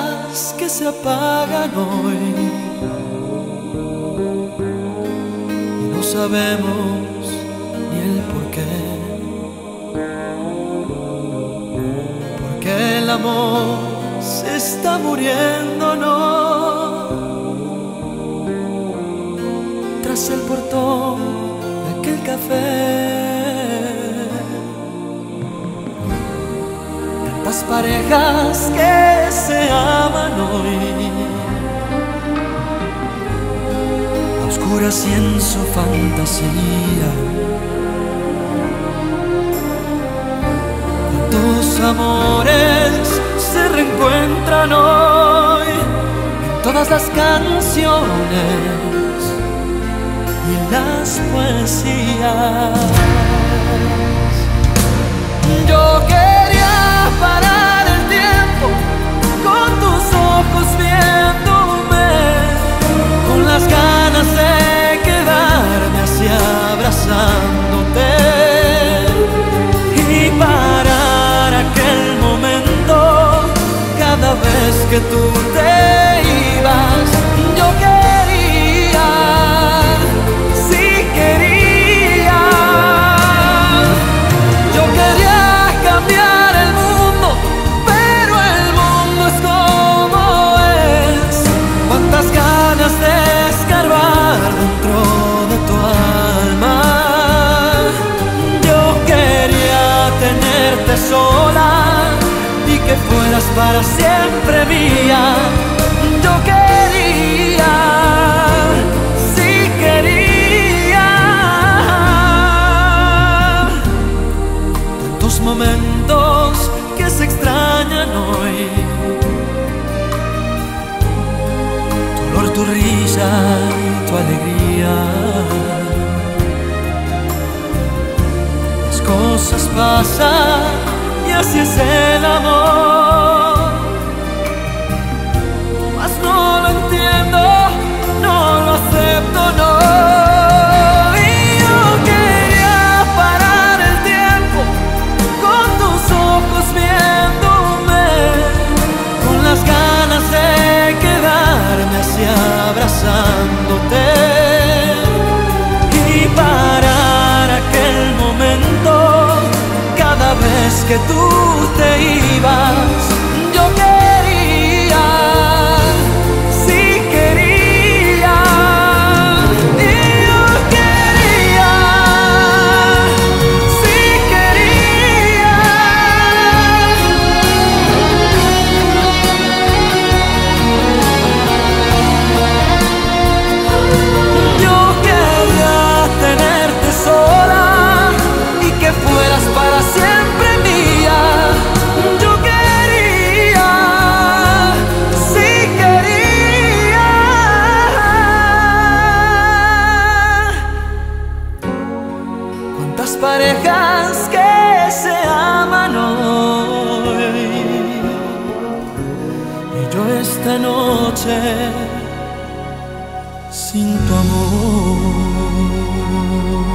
parejas que se apagan hoy y no sabemos ni el porqué, porque el amor se está muriendo, no, tras el portón de aquel café. Las parejas que se aman hoy, a oscuras y en su fantasía. Cuántos amores se reencuentran hoy en todas las canciones y en las poesías. Yo quería parar el tiempo con tus ojos viéndome, con las ganas de quedarme así abrazándote y parar aquel momento cada vez que tú te ibas. Yo quería, sí quería, yo quería cambiar el mundo, pero el mundo es como es. Cuántas ganas de escarbar dentro de tu alma. Yo quería tenerte sola y que fueras para siempre mía. Yo quería, sí quería. Tantos momentos que se extrañan hoy, tu olor, tu risa y tu alegría. Las cosas pasan y así es el amor, mas no lo entiendo, no lo acepto, no. Y yo quería parar el tiempo con tus ojos viéndome, con las ganas de quedarme así abrazándote y parar aquel momento cada vez que tú te ibas. Yo quería, sí quería, y yo quería, sí quería. Yo quería tenerte sola y que fueras para siempre mía. Yo quería, sí quería. Cuántas parejas que se aman hoy y yo esta noche sin tu amor.